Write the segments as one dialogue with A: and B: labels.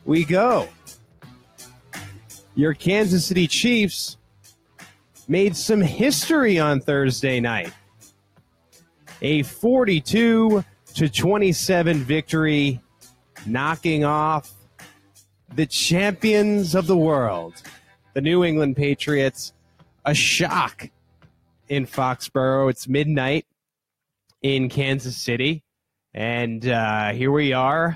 A: we go. Your Kansas City Chiefs made some history on Thursday night. A 42-27 victory, knocking off the champions of the world, the New England Patriots. A shock in Foxborough. It's midnight in Kansas City, and here we are.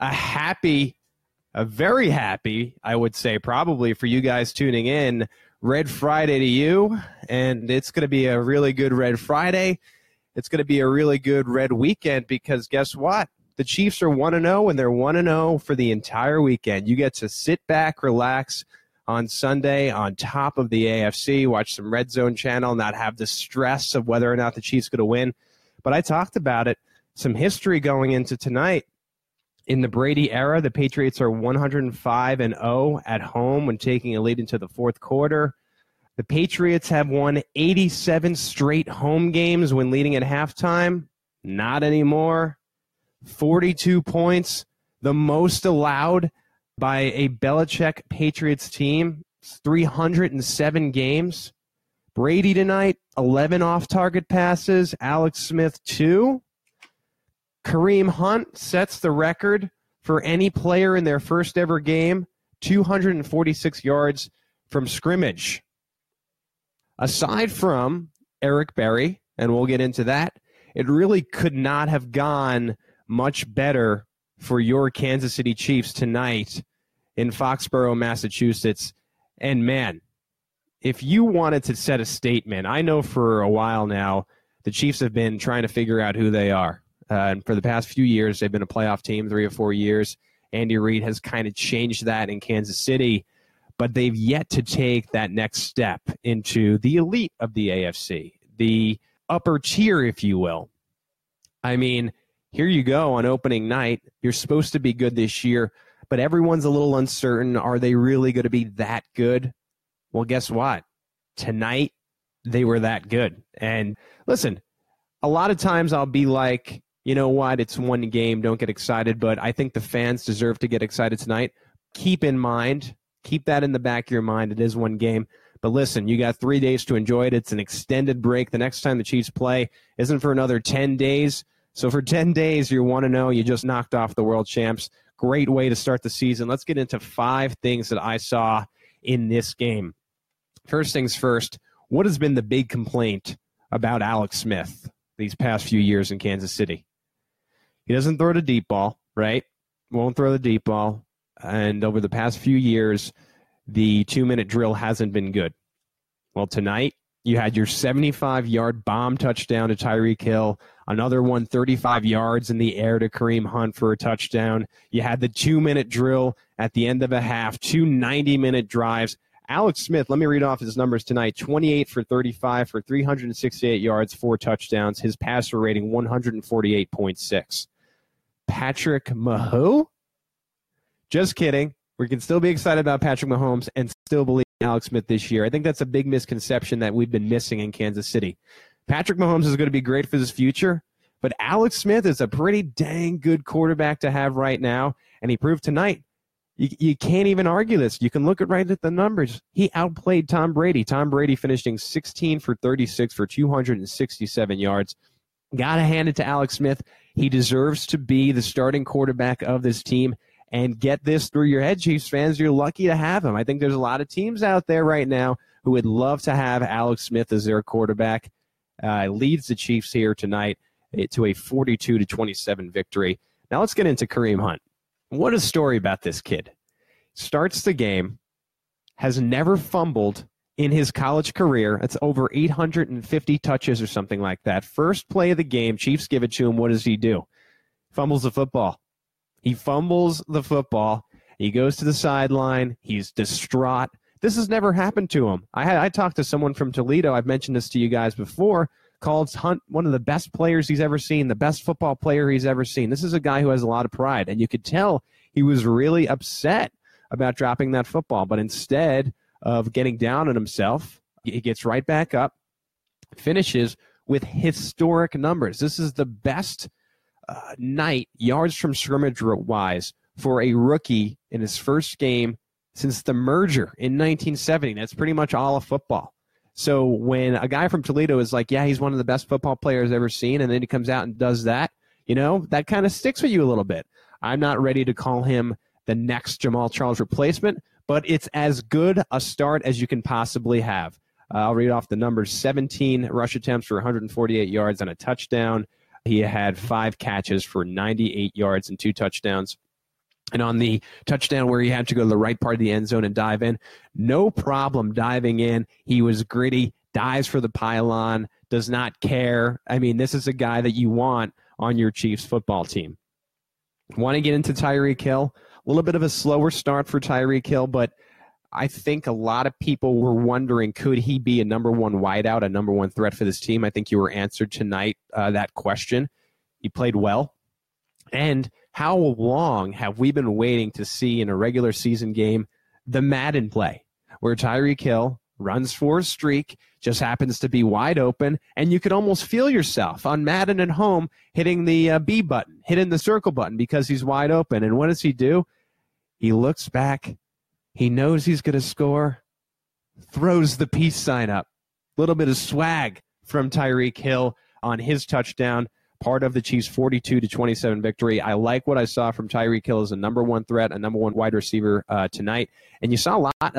A: A very happy, I would say, probably for you guys tuning in, Red Friday to you, and it's going to be a really good Red Friday. It's going to be a really good Red weekend because guess what? The Chiefs are 1-0, and they're 1-0 for the entire weekend. You get to sit back, relax on Sunday on top of the AFC, watch some Red Zone channel, not have the stress of whether or not the Chiefs are going to win. But I talked about it, some history going into tonight. In the Brady era, the Patriots are 105-0 at home when taking a lead into the fourth quarter. The Patriots have won 87 straight home games when leading at halftime. Not anymore. 42 points, the most allowed by a Belichick Patriots team. 307 games. Brady tonight, 11 off-target passes. Alex Smith, 2. Kareem Hunt sets the record for any player in their first ever game, 246 yards from scrimmage. Aside from Eric Berry, and we'll get into that, it really could not have gone much better for your Kansas City Chiefs tonight in Foxborough, Massachusetts. And man, if you wanted to set a statement, I know for a while now the Chiefs have been trying to figure out who they are. And for the past few years, they've been a playoff team, 3 or 4 years. Andy Reid has kind of changed that in Kansas City, but they've yet to take that next step into the elite of the AFC, the upper tier, if you will. I mean, here you go on opening night. You're supposed to be good this year, but everyone's a little uncertain. Are they really going to be that good? Well, guess what? Tonight, they were that good. And listen, a lot of times I'll be like, you know what? It's one game. Don't get excited. But I think the fans deserve to get excited tonight. Keep in mind, keep that in the back of your mind. It is one game. But listen, you got 3 days to enjoy it. It's an extended break. The next time the Chiefs play isn't for another 10 days. So for 10 days, you're 1-0. You just knocked off the world champs. Great way to start the season. Let's get into 5 things that I saw in this game. First things first, what has been the big complaint about Alex Smith these past few years in Kansas City? He doesn't throw the deep ball, right? Won't throw the deep ball. And over the past few years, the 2-minute drill hasn't been good. Well, tonight, you had your 75-yard bomb touchdown to Tyreek Hill, another one 35 yards in the air to Kareem Hunt for a touchdown. You had the 2-minute drill at the end of a half, 2 90-minute drives. Alex Smith, let me read off his numbers tonight. 28 for 35 for 368 yards, 4 touchdowns. His passer rating, 148.6. Patrick Mahomes? Just kidding. We can still be excited about Patrick Mahomes and still believe in Alex Smith this year. I think that's a big misconception that we've been missing in Kansas City. Patrick Mahomes is going to be great for his future, but Alex Smith is a pretty dang good quarterback to have right now, and he proved tonight. You can't even argue this. You can look right at the numbers. He outplayed Tom Brady. Tom Brady finishing 16 for 36 for 267 yards. Got to hand it to Alex Smith. He deserves to be the starting quarterback of this team. And get this through your head, Chiefs fans, you're lucky to have him. I think there's a lot of teams out there right now who would love to have Alex Smith as their quarterback. Leads the Chiefs here tonight to a 42-27 victory. Now let's get into Kareem Hunt. What a story about this kid. Starts the game, has never fumbled in his college career. That's over 850 touches or something like that. First play of the game, Chiefs give it to him. What does he do? Fumbles the football. He fumbles the football. He goes to the sideline. He's distraught. This has never happened to him. I talked to someone from Toledo. I've mentioned this to you guys before. Called Hunt one of the best players he's ever seen, the best football player he's ever seen. This is a guy who has a lot of pride, and you could tell he was really upset about dropping that football. But instead of getting down on himself, he gets right back up, finishes with historic numbers. This is the best night, yards from scrimmage-wise, for a rookie in his first game since the merger in 1970. That's pretty much all of football. So when a guy from Toledo is like, yeah, he's one of the best football players I've ever seen, and then he comes out and does that, that kind of sticks with you a little bit. I'm not ready to call him the next Jamaal Charles replacement, but it's as good a start as you can possibly have. I'll read off the numbers. 17 rush attempts for 148 yards and a touchdown. He had 5 catches for 98 yards and 2 touchdowns. And on the touchdown where he had to go to the right part of the end zone and dive in, no problem diving in. He was gritty, dives for the pylon, does not care. I mean, this is a guy that you want on your Chiefs football team. Want to get into Tyreek Hill? A little bit of a slower start for Tyreek Hill, but I think a lot of people were wondering, could he be a number one wideout, a number one threat for this team? I think you were answered tonight, that question. He played well. And how long have we been waiting to see in a regular season game the Madden play, where Tyreek Hill runs for a streak, just happens to be wide open, and you could almost feel yourself on Madden at home hitting the B button, hitting the circle button because he's wide open. And what does he do? He looks back. He knows he's going to score, throws the peace sign up. A little bit of swag from Tyreek Hill on his touchdown, part of the Chiefs' 42-27 victory. I like what I saw from Tyreek Hill as a number one threat, a number one wide receiver tonight. And you saw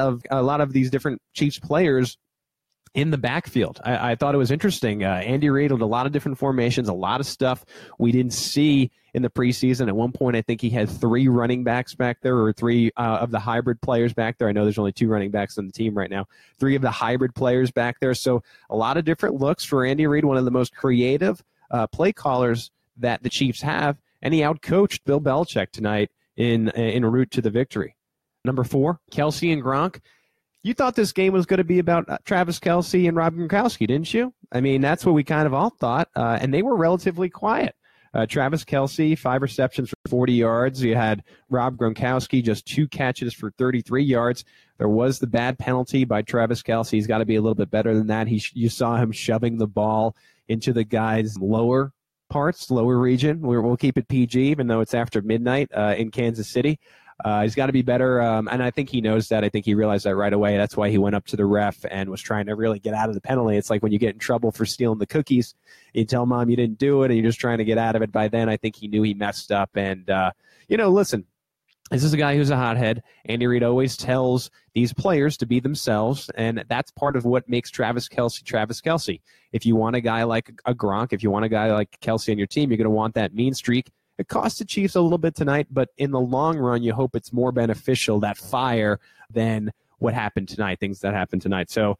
A: a lot of these different Chiefs players in the backfield. I thought it was interesting. Andy Reid with a lot of different formations, a lot of stuff we didn't see in the preseason. At one point, I think he had 3 running backs back there, or 3 of the hybrid players back there. I know there's only 2 running backs on the team right now. 3 of the hybrid players back there. So a lot of different looks for Andy Reid, one of the most creative play callers that the Chiefs have, and he outcoached Bill Belichick tonight in route to the victory. Number 4, Kelce and Gronk. You thought this game was going to be about Travis Kelce and Rob Gronkowski, didn't you? I mean, that's what we kind of all thought, and they were relatively quiet. Travis Kelce, 5 receptions for 40 yards. You had Rob Gronkowski, just 2 catches for 33 yards. There was the bad penalty by Travis Kelce. He's got to be a little bit better than that. You saw him shoving the ball into the guy's lower parts, lower region. We'll keep it PG, even though it's after midnight in Kansas City. He's got to be better, and I think he knows that. I think he realized that right away. That's why he went up to the ref and was trying to really get out of the penalty. It's like when you get in trouble for stealing the cookies, you tell mom you didn't do it, and you're just trying to get out of it. By then, I think he knew he messed up. And, listen, this is a guy who's a hothead. Andy Reid always tells these players to be themselves, and that's part of what makes Travis Kelce. If you want a guy like a Gronk, if you want a guy like Kelce on your team, you're going to want that mean streak. It cost the Chiefs a little bit tonight, but in the long run, you hope it's more beneficial, that fire, than what happened tonight, things that happened tonight. So,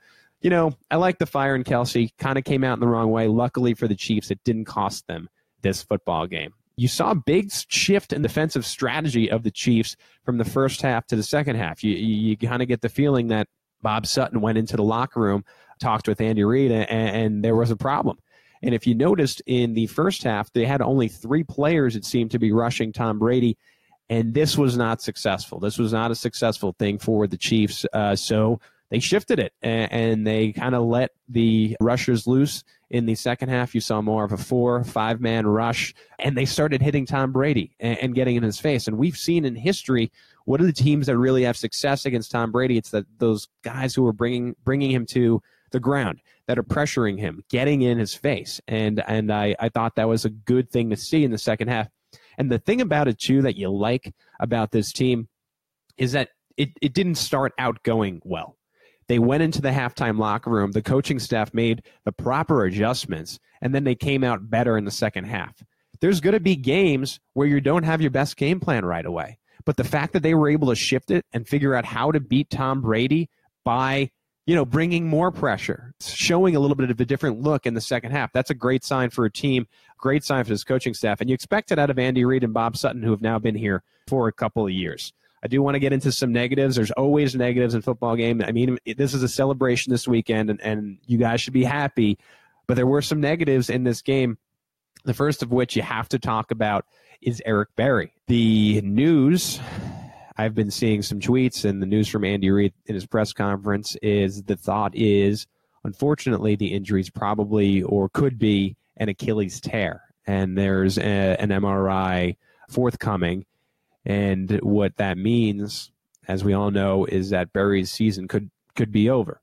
A: I like the fire in Kelce. Kind of came out in the wrong way. Luckily for the Chiefs, it didn't cost them this football game. You saw a big shift in defensive strategy of the Chiefs from the first half to the second half. You kind of get the feeling that Bob Sutton went into the locker room, talked with Andy Reid, and there was a problem. And if you noticed in the first half, they had only 3 players, it seemed, to be rushing Tom Brady, and this was not successful. This was not a successful thing for the Chiefs. So they shifted it, and they kind of let the rushers loose in the second half. You saw more of a 4-5-man rush, and they started hitting Tom Brady and getting in his face. And we've seen in history, what are the teams that really have success against Tom Brady? It's those guys who are bringing him to the ground, that are pressuring him, getting in his face. And I thought that was a good thing to see in the second half. And the thing about it, too, that you like about this team is that it didn't start out going well. They went into the halftime locker room, the coaching staff made the proper adjustments, and then they came out better in the second half. There's going to be games where you don't have your best game plan right away. But the fact that they were able to shift it and figure out how to beat Tom Brady by bringing more pressure, showing a little bit of a different look in the second half. That's a great sign for a team, great sign for his coaching staff. And you expect it out of Andy Reid and Bob Sutton, who have now been here for a couple of years. I do want to get into some negatives. There's always negatives in football game. I mean, this is a celebration this weekend, and you guys should be happy. But there were some negatives in this game, the first of which you have to talk about is Eric Berry. The news, I've been seeing some tweets, and the news from Andy Reid in his press conference is the thought is, unfortunately, the injury is probably or could be an Achilles tear, and there's an MRI forthcoming. And what that means, as we all know, is that Berry's season could be over.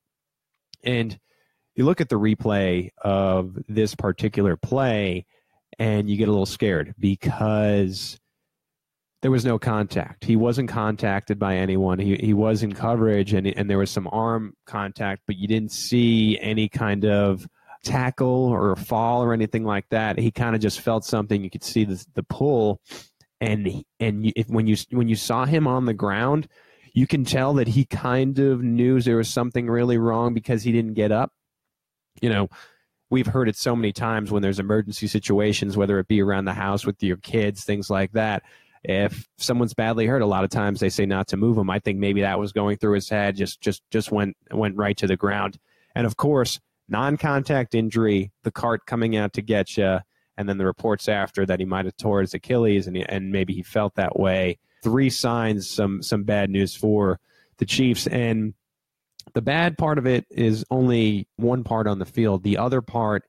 A: And you look at the replay of this particular play, and you get a little scared because there was no contact. He wasn't contacted by anyone. He was in coverage, and there was some arm contact, but you didn't see any kind of tackle or a fall or anything like that. He kind of just felt something. You could see the pull, and when you saw him on the ground, you can tell that he kind of knew there was something really wrong because he didn't get up. You know, we've heard it so many times when there's emergency situations, whether it be around the house with your kids, things like that. If someone's badly hurt, a lot of times they say not to move them. I think maybe that was going through his head, just went right to the ground. And of course, non-contact injury, the cart coming out to get you, and then the reports after that he might have tore his Achilles, and maybe he felt that way. 3 signs, some bad news for the Chiefs. And the bad part of it is only one part on the field. The other part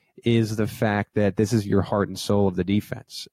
A: is the fact that this is your heart and soul of the defense.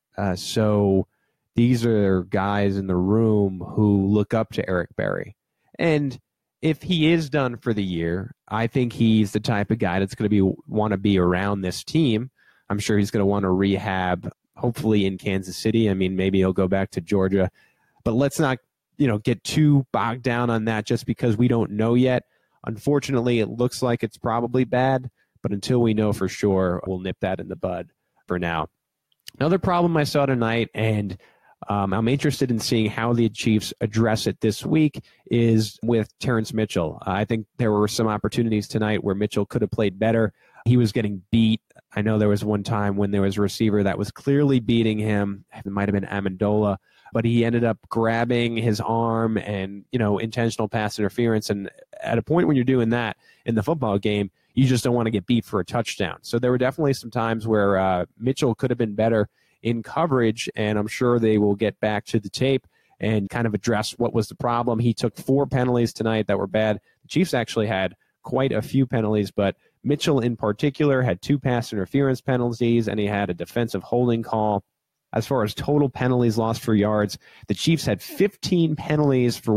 A: So these are guys in the room who look up to Eric Berry. And if he is done for the year, I think he's the type of guy that's going to want to be around this team. I'm sure he's going to want to rehab, hopefully in Kansas City. I mean, maybe he'll go back to Georgia. But let's not, get too bogged down on that just because we don't know yet. Unfortunately, it looks like it's probably bad, but until we know for sure, we'll nip that in the bud for now. Another problem I saw tonight, and I'm interested in seeing how the Chiefs address it this week, is with Terrence Mitchell. I think there were some opportunities tonight where Mitchell could have played better. He was getting beat. I know there was one time when there was a receiver that was clearly beating him. It might have been Amendola, but he ended up grabbing his arm and, intentional pass interference. And at a point when you're doing that in the football game, you just don't want to get beat for a touchdown. So there were definitely some times where Mitchell could have been better in coverage, and I'm sure they will get back to the tape and kind of address what was the problem. He took 4 penalties tonight that were bad. The Chiefs actually had quite a few penalties, but Mitchell in particular had 2 pass interference penalties, and he had a defensive holding call. As far as total penalties lost for yards, the Chiefs had 15 penalties for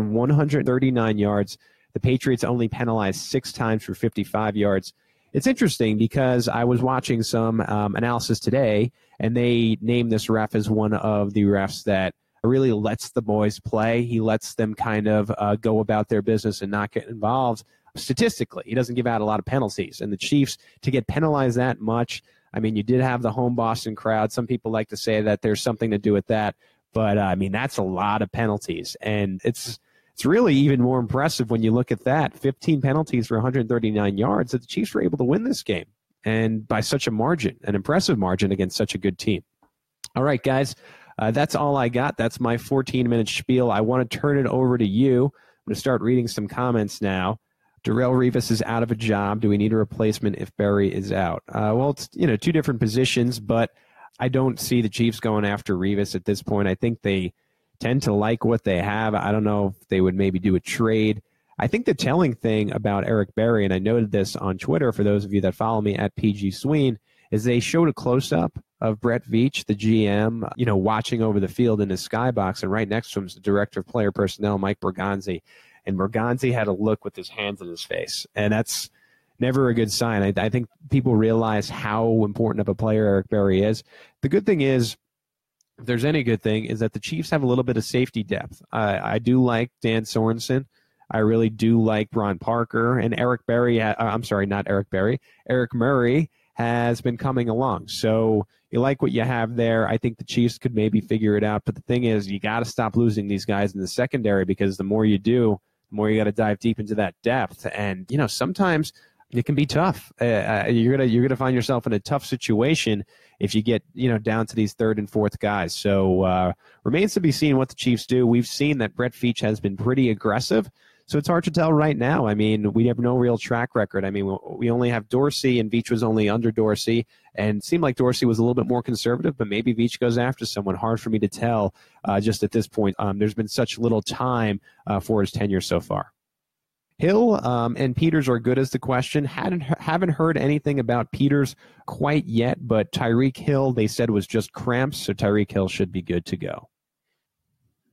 A: 139 yards. The Patriots only penalized 6 times for 55 yards. It's interesting because I was watching some analysis today, and they named this ref as one of the refs that really lets the boys play. He lets them kind of go about their business and not get involved. Statistically, he doesn't give out a lot of penalties. And the Chiefs, to get penalized that much, I mean, you did have the home Boston crowd. Some people like to say that there's something to do with that. But, that's a lot of penalties. And it's really even more impressive when you look at that. 15 penalties for 139 yards, that the Chiefs were able to win this game. And by such a margin, an impressive margin against such a good team. All right, guys, that's all I got. That's my 14-minute spiel. I want to turn it over to you. I'm going to start reading some comments now. Darrelle Revis is out of a job. Do we need a replacement if Berry is out? Well, it's 2 different positions, but I don't see the Chiefs going after Revis at this point. I think they tend to like what they have. I don't know if they would maybe do a trade. I think the telling thing about Eric Berry, and I noted this on Twitter for those of you that follow me at PG Sween, is they showed a close-up of Brett Veach, the GM, watching over the field in his skybox, and right next to him is the director of player personnel, Mike Bergonzi. And Bergonzi had a look with his hands in his face, and that's never a good sign. I think people realize how important of a player Eric Berry is. The good thing is, if there's any good thing, is that the Chiefs have a little bit of safety depth. I do like Dan Sorensen. I really do like Ron Parker. And Eric Murray has been coming along. So you like what you have there. I think the Chiefs could maybe figure it out. But the thing is, you got to stop losing these guys in the secondary, because the more you do, the more you got to dive deep into that depth. And, sometimes it can be tough. You're gonna find yourself in a tough situation if you get down to these 3rd and 4th guys. So remains to be seen what the Chiefs do. We've seen that Brett Veach has been pretty aggressive, so it's hard to tell right now. I mean, we have no real track record. I mean, we only have Dorsey, and Veach was only under Dorsey, and it seemed like Dorsey was a little bit more conservative, but maybe Veach goes after someone. Hard for me to tell just at this point. There's been such little time for his tenure so far. Hill and Peters are good as the question. Haven't heard anything about Peters quite yet, but Tyreek Hill, they said, was just cramps, so Tyreek Hill should be good to go.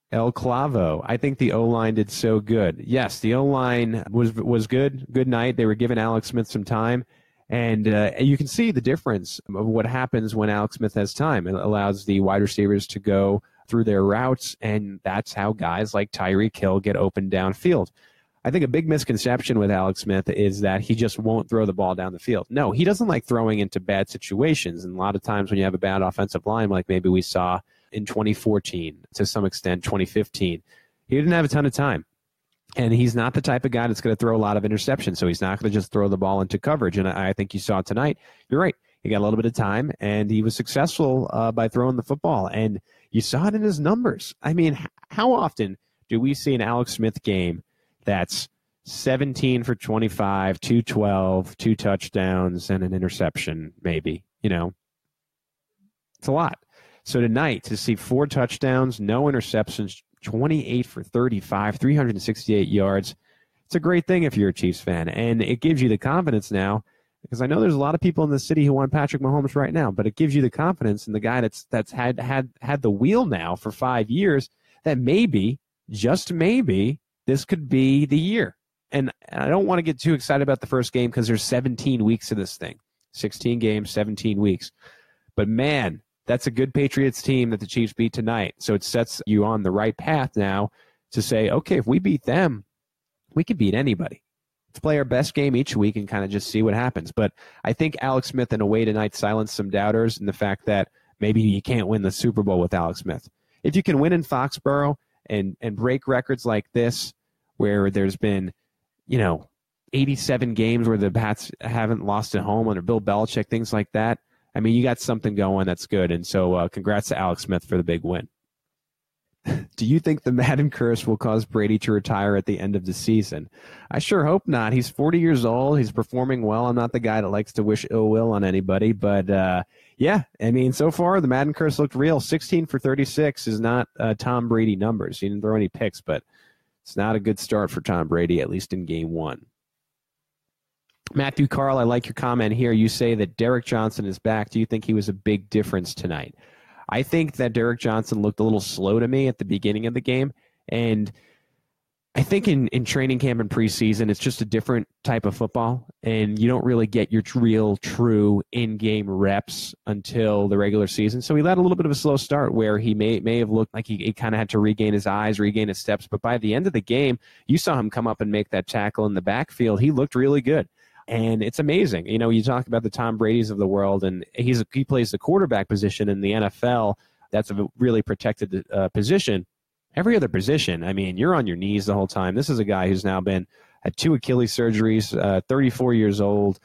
A: El Clavo. I think the O-line did so good. Yes, the O-line was good. Good night. They were giving Alex Smith some time. And you can see the difference of what happens when Alex Smith has time. It allows the wide receivers to go through their routes, and that's how guys like Tyreek Hill get open downfield. I think a big misconception with Alex Smith is that he just won't throw the ball down the field. No, he doesn't like throwing into bad situations. And a lot of times when you have a bad offensive line, like maybe we saw in 2014, to some extent 2015, he didn't have a ton of time. And he's not the type of guy that's going to throw a lot of interceptions, so he's not going to just throw the ball into coverage. And I think you saw tonight, you're right, he got a little bit of time, and he was successful by throwing the football. And you saw it in his numbers. I mean, how often do we see an Alex Smith game that's 17 for 25, 212, 2 touchdowns, and an interception, maybe? You know, it's a lot. So tonight, to see 4 touchdowns, no interceptions, 28 for 35, 368 yards, it's a great thing if you're a Chiefs fan. And it gives you the confidence now, because I know there's a lot of people in the city who want Patrick Mahomes right now, but it gives you the confidence in the guy that's had the wheel now for 5 years, that maybe, just maybe, this could be the year. And I don't want to get too excited about the first game because there's 17 weeks of this thing. 16 games, 17 weeks. But man, that's a good Patriots team that the Chiefs beat tonight. So it sets you on the right path now to say, okay, if we beat them, we could beat anybody. Let's play our best game each week and kind of just see what happens. But I think Alex Smith, in a way tonight, silenced some doubters in the fact that maybe you can't win the Super Bowl with Alex Smith. If you can win in Foxborough and break records like this, where there's been, 87 games where the Pats haven't lost at home under Bill Belichick, things like that, I mean, you got something going that's good. And so congrats to Alex Smith for the big win. Do you think the Madden curse will cause Brady to retire at the end of the season? I sure hope not. He's 40 years old. He's performing well. I'm not the guy that likes to wish ill will on anybody. But, yeah, I mean, so far the Madden curse looked real. 16 for 36 is not Tom Brady numbers. He didn't throw any picks, but it's not a good start for Tom Brady, at least in game one. Matthew Carl, I like your comment here. You say that Derek Johnson is back. Do you think he was a big difference tonight? I think that Derek Johnson looked a little slow to me at the beginning of the game. And I think in training camp and preseason, it's just a different type of football. And you don't really get your real, true in-game reps until the regular season. So he had a little bit of a slow start where he may have looked like he kind of had to regain his eyes, regain his steps. But by the end of the game, you saw him come up and make that tackle in the backfield. He looked really good. And it's amazing. You talk about the Tom Brady's of the world, and he plays the quarterback position in the NFL. That's a really protected position. Every other position, I mean, you're on your knees the whole time. This is a guy who's now had 2 Achilles surgeries, 34 years old,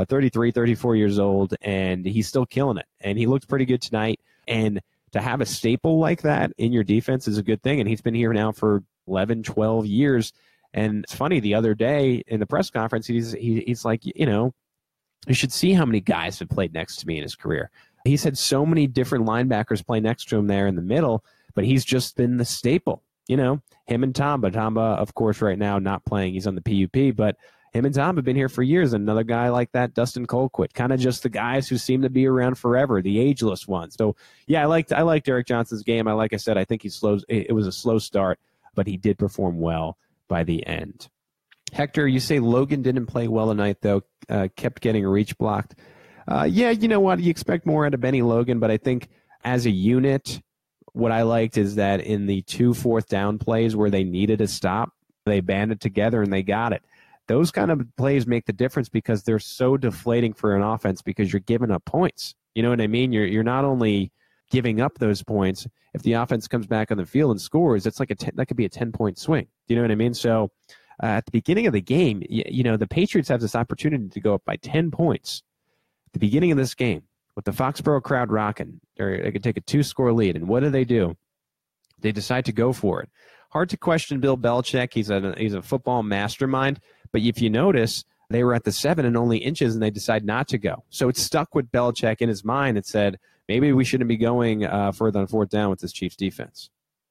A: 34 years old, and he's still killing it. And he looked pretty good tonight. And to have a staple like that in your defense is a good thing. And he's been here now for 11, 12 years. And it's funny, the other day in the press conference, he's like, you should see how many guys have played next to me in his career. He's had so many different linebackers play next to him there in the middle, but he's just been the staple, him and Tamba. Tamba, of course, right now not playing. He's on the PUP, but him and Tamba have been here for years. And another guy like that, Dustin Colquitt, kind of just the guys who seem to be around forever, the ageless ones. So, yeah, I like Derek Johnson's game. Like I said, I think it was a slow start, but he did perform well by the end. Hector, you say Logan didn't play well tonight, though, kept getting reach blocked. Yeah, you know what? You expect more out of Benny Logan, but I think as a unit, what I liked is that in the 2 fourth down plays where they needed a stop, they banded together and they got it. Those kind of plays make the difference because they're so deflating for an offense because you're giving up points. You know what I mean? You're not only giving up those points. If the offense comes back on the field and scores, it's like that could be a 10-point swing. Do you know what I mean? So at the beginning of the game, the Patriots have this opportunity to go up by 10 points. At the beginning of this game, with the Foxborough crowd rocking, they could take a 2-score lead. And what do? They decide to go for it. Hard to question Bill Belichick. He's a football mastermind. But if you notice, they were at the 7 and only inches, and they decide not to go. So it stuck with Belichick in his mind. It said, maybe we shouldn't be going further on 4th down with this Chiefs defense.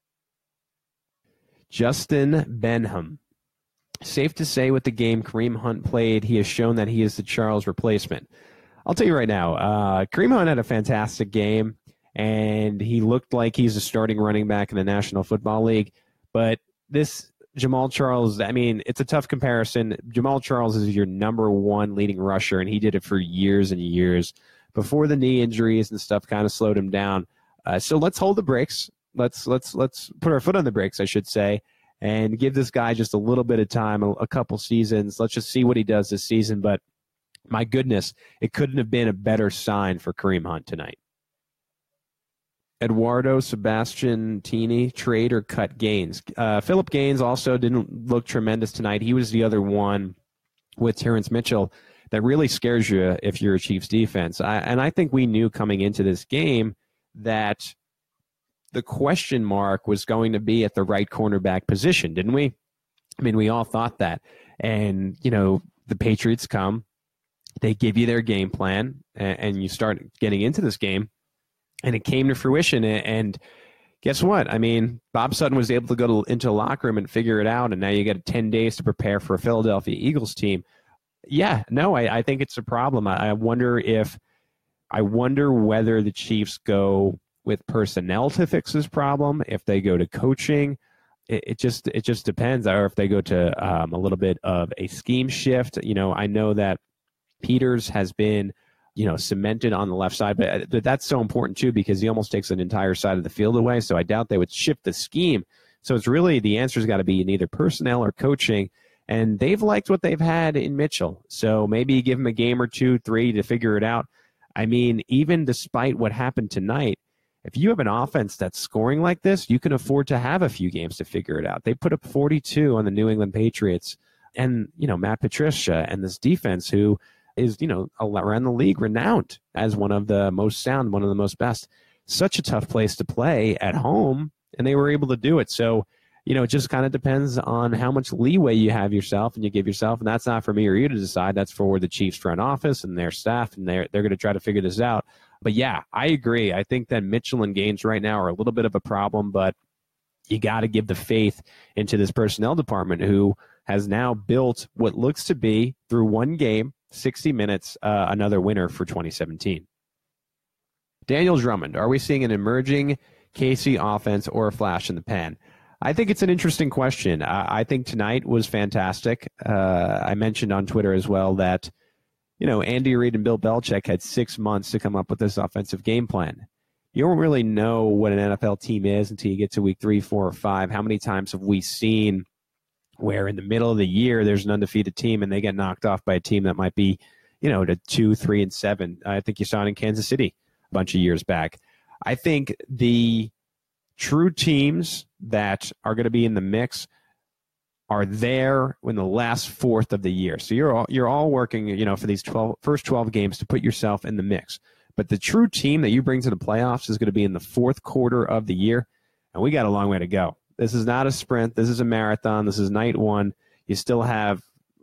A: Justin Benham. Safe to say with the game Kareem Hunt played, he has shown that he is the Charles replacement. I'll tell you right now, Kareem Hunt had a fantastic game, and he looked like he's a starting running back in the National Football League. But this Jamaal Charles, I mean, it's a tough comparison. Jamaal Charles is your number one leading rusher, and he did it for years and years before the knee injuries and stuff kind of slowed him down. So let's hold the brakes. Let's put our foot on the brakes, I should say, and give this guy just a little bit of time, a couple seasons. Let's just see what he does this season. But my goodness, it couldn't have been a better sign for Kareem Hunt tonight. Eduardo Sebastian Tini, trade or cut Gaines. Philip Gaines also didn't look tremendous tonight. He was the other one with Terrence Mitchell that really scares you if you're a Chiefs defense. And I think we knew coming into this game that the question mark was going to be at the right cornerback position, didn't we? I mean, we all thought that. And, you know, the Patriots come, they give you their game plan, and you start getting into this game. And it came to fruition, and guess what? I mean, Bob Sutton was able to go into the locker room and figure it out, and now you got 10 days to prepare for a Philadelphia Eagles team. Yeah, no, I think it's a problem. I wonder whether the Chiefs go with personnel to fix this problem, if they go to coaching. It just depends, or if they go to a little bit of a scheme shift. You know, I know that Peters has been, you know, cemented on the left side, but that's so important too because he almost takes an entire side of the field away. So I doubt they would shift the scheme. So it's really, the answer's got to be in either personnel or coaching, and they've liked what they've had in Mitchell. So maybe give him a game or 2, 3 to figure it out. I mean, even despite what happened tonight, if you have an offense that's scoring like this, you can afford to have a few games to figure it out. They put up 42 on the New England Patriots, and, you know, Matt Patricia and this defense who is, you know, around the league renowned as one of the most sound, one of the most best. Such a tough place to play at home, and they were able to do it. So, you know, it just kind of depends on how much leeway you have yourself and you give yourself, and that's not for me or you to decide. That's for the Chiefs front office and their staff, and they're going to try to figure this out. But yeah, I agree. I think that Mitchell and Gaines right now are a little bit of a problem, but you got to give the faith into this personnel department who has now built what looks to be, through one game, 60 minutes, another winner for 2017. Daniel Drummond, are we seeing an emerging KC offense or a flash in the pan? I think it's an interesting question. I think tonight was fantastic. I mentioned on Twitter as well that, you know, Andy Reid and Bill Belichick had 6 months to come up with this offensive game plan. You don't really know what an NFL team is until you get to week 3, 4, or 5. How many times have we seen where in the middle of the year there's an undefeated team and they get knocked off by a team that might be, you know, to 2, 3, and 7. I think you saw it in Kansas City a bunch of years back. I think the true teams that are going to be in the mix are there in the last fourth of the year. So you're all working, you know, for these first 12 games to put yourself in the mix. But the true team that you bring to the playoffs is going to be in the fourth quarter of the year, and we got a long way to go. This is not a sprint. This is a marathon. This is night one. You still have,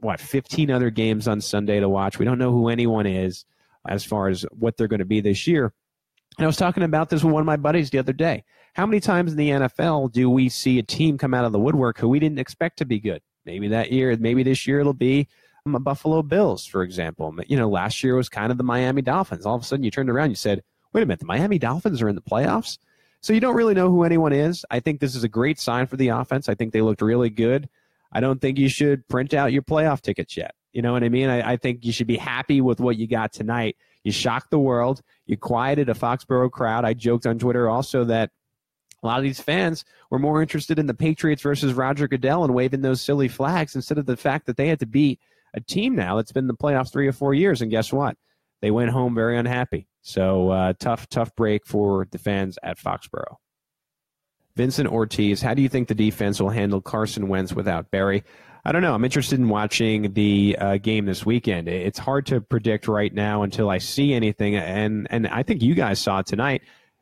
A: 15 other games on Sunday to watch. We don't know who anyone is as far as what they're going to be this year. And I was talking about this with one of my buddies the other day. How many times in the NFL do we see a team come out of the woodwork who we didn't expect to be good? Maybe this year it'll be a Buffalo Bills, for example. You know, last year was kind of the Miami Dolphins. All of a sudden you turned around and you said, wait a minute, the Miami Dolphins are in the playoffs? So you don't really know who anyone is. I think this is a great sign for the offense. I think they looked really good. I don't think you should print out your playoff tickets yet. You know what I mean? I think you should be happy with what you got tonight. You shocked the world. You quieted a Foxborough crowd. I joked on Twitter also that a lot of these fans were more interested in the Patriots versus Roger Goodell and waving those silly flags instead of the fact that they had to beat a team now that's been in the playoffs 3 or 4 years. And guess what? They went home very unhappy. So tough break for the fans at Foxborough. Vincent Ortiz, how do you think the defense will handle Carson Wentz without Barry? I don't know. I'm interested in watching the game this weekend. It's hard to predict right now until I see anything, and I think you guys saw it tonight.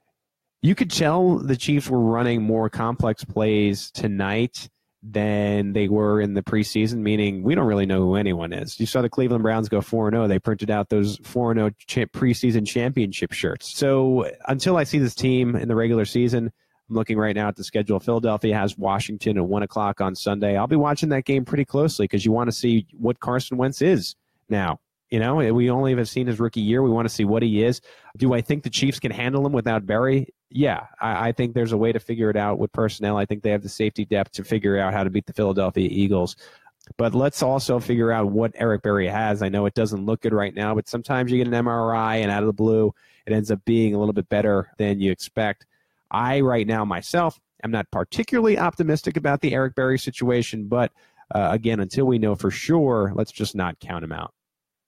A: You could tell the Chiefs were running more complex plays tonight than they were in the preseason, meaning we don't really know who anyone is. You saw the Cleveland Browns go 4-0. They printed out those 4-0 preseason championship shirts. So until I see this team in the regular season, I'm looking right now at the schedule. Philadelphia has Washington at 1 o'clock on Sunday. I'll be watching that game pretty closely because you want to see what Carson Wentz is now You know, we only have seen his rookie year. We want to see what he is. Do I think the Chiefs can handle him without Berry? Yeah, I think there's a way to figure it out with personnel. I think they have the safety depth to figure out how to beat the Philadelphia Eagles. But let's also figure out what Eric Berry has. I know it doesn't look good right now, but sometimes you get an MRI and out of the blue, it ends up being a little bit better than you expect. I, right now, myself, am not particularly optimistic about the Eric Berry situation, but again, until we know for sure, let's just not count him out.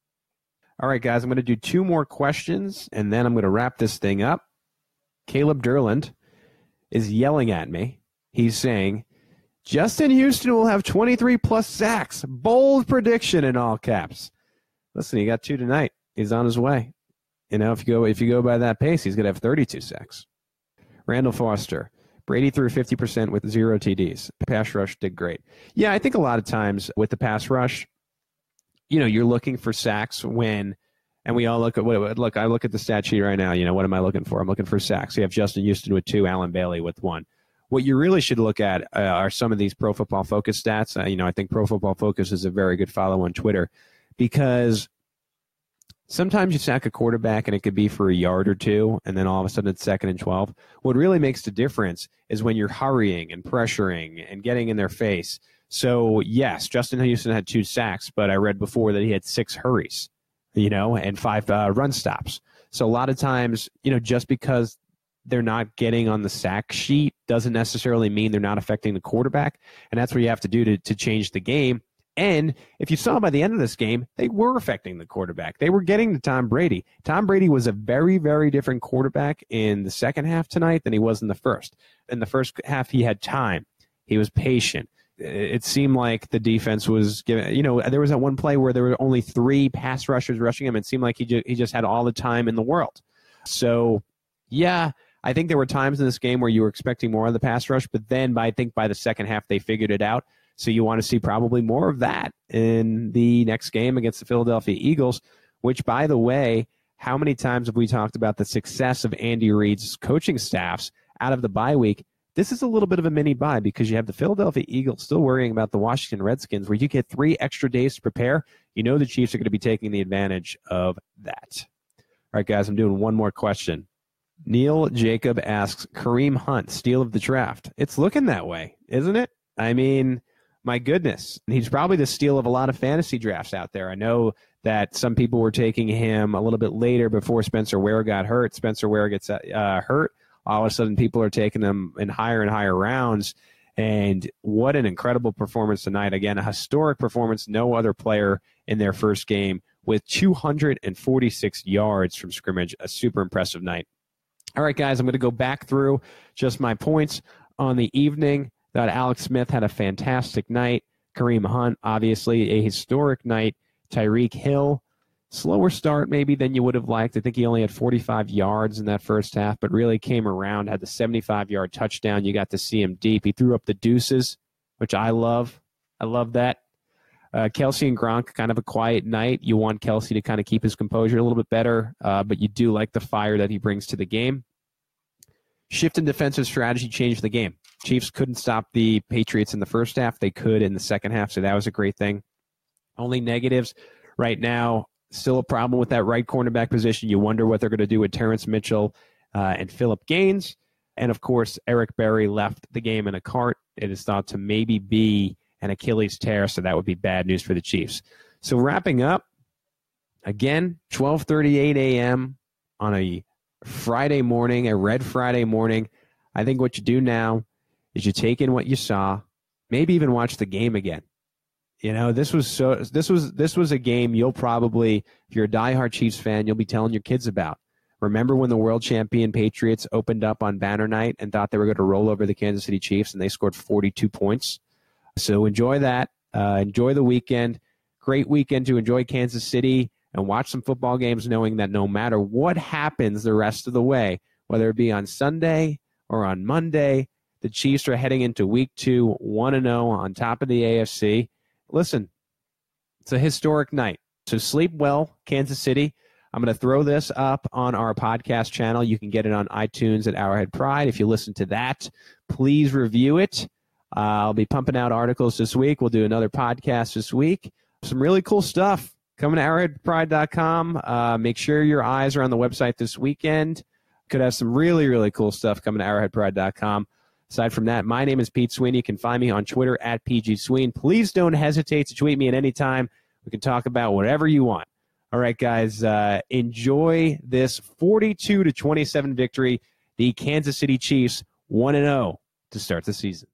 A: All right, guys, I'm going to do 2 more questions, and then I'm going to wrap this thing up. Caleb Durland is yelling at me. He's saying, Justin Houston will have 23-plus sacks. Bold prediction in all caps. Listen, he got 2 tonight. He's on his way. You know, if you go by that pace, he's going to have 32 sacks. Randall Foster. Brady threw 50% with 0 TDs. Pass rush did great. Yeah, I think a lot of times with the pass rush, you know, you're looking for sacks when, and we all look at I look at the stat sheet right now. You know, what am I looking for? I'm looking for sacks. You have Justin Houston with 2, Allen Bailey with 1. What you really should look at are some of these Pro Football Focus stats. You know, I think Pro Football Focus is a very good follow on Twitter because sometimes you sack a quarterback and it could be for a yard or 2, and then all of a sudden it's 2nd and 12. What really makes the difference is when you're hurrying and pressuring and getting in their face. So, yes, Justin Houston had 2 sacks, but I read before that he had 6 hurries, you know, and 5 run stops. So a lot of times, you know, just because they're not getting on the sack sheet doesn't necessarily mean they're not affecting the quarterback, and that's what you have to do to change the game. And if you saw by the end of this game, they were affecting the quarterback. They were getting to Tom Brady. Tom Brady was a very, very different quarterback in the second half tonight than he was in the first. In the first half, he had time. He was patient. It seemed like the defense was giving, you know, there was that one play where there were only 3 pass rushers rushing him. It seemed like he just had all the time in the world. So, yeah, I think there were times in this game where you were expecting more of the pass rush, but then I think by the second half they figured it out. So you want to see probably more of that in the next game against the Philadelphia Eagles, which, by the way, how many times have we talked about the success of Andy Reid's coaching staffs out of the bye week? This is a little bit of a mini bye because you have the Philadelphia Eagles still worrying about the Washington Redskins, where you get 3 extra days to prepare. You know the Chiefs are going to be taking the advantage of that. All right, guys, I'm doing one more question. Neil Jacob asks, Kareem Hunt, steal of the draft. It's looking that way, isn't it? I mean, my goodness. He's probably the steal of a lot of fantasy drafts out there. I know that some people were taking him a little bit later before Spencer Ware got hurt. Spencer Ware gets hurt. All of a sudden, people are taking them in higher and higher rounds. And what an incredible performance tonight. Again, a historic performance. No other player in their first game with 246 yards from scrimmage. A super impressive night. All right, guys, I'm going to go back through just my points on the evening. That Alex Smith had a fantastic night. Kareem Hunt, obviously, a historic night. Tyreek Hill, slower start maybe than you would have liked. I think he only had 45 yards in that first half, but really came around, had the 75-yard touchdown. You got to see him deep. He threw up the deuces, which I love. I love that. Kelsey and Gronk, kind of a quiet night. You want Kelsey to kind of keep his composure a little bit better, but you do like the fire that he brings to the game. Shift in defensive strategy changed the game. Chiefs couldn't stop the Patriots in the first half. They could in the second half, so that was a great thing. Only negatives right now, still a problem with that right cornerback position. You wonder what they're going to do with Terrence Mitchell and Phillip Gaines. And, of course, Eric Berry left the game in a cart. It is thought to maybe be an Achilles tear, so that would be bad news for the Chiefs. So wrapping up, again, 12:38 a.m. on a Friday morning, a red Friday morning. I think what you do now is you take in what you saw, maybe even watch the game again. You know, this was a game you'll probably, if you're a diehard Chiefs fan, you'll be telling your kids about. Remember when the world champion Patriots opened up on banner night and thought they were going to roll over the Kansas City Chiefs, and they scored 42 points? So enjoy that. Enjoy the weekend. Great weekend to enjoy Kansas City and watch some football games, knowing that no matter what happens the rest of the way, whether it be on Sunday or on Monday, the Chiefs are heading into week 2, 1-0 on top of the AFC. Listen, it's a historic night. So sleep well, Kansas City. I'm going to throw this up on our podcast channel. You can get it on iTunes at Arrowhead Pride. If you listen to that, please review it. I'll be pumping out articles this week. We'll do another podcast this week. Some really cool stuff. coming to arrowheadpride.com. Make sure your eyes are on the website this weekend. Could have some really, really cool stuff coming to arrowheadpride.com. Aside from that, my name is Pete Sweeney. You can find me on Twitter at PGSween. Please don't hesitate to tweet me at any time. We can talk about whatever you want. All right, guys, enjoy this 42-27 victory. The Kansas City Chiefs 1-0 to start the season.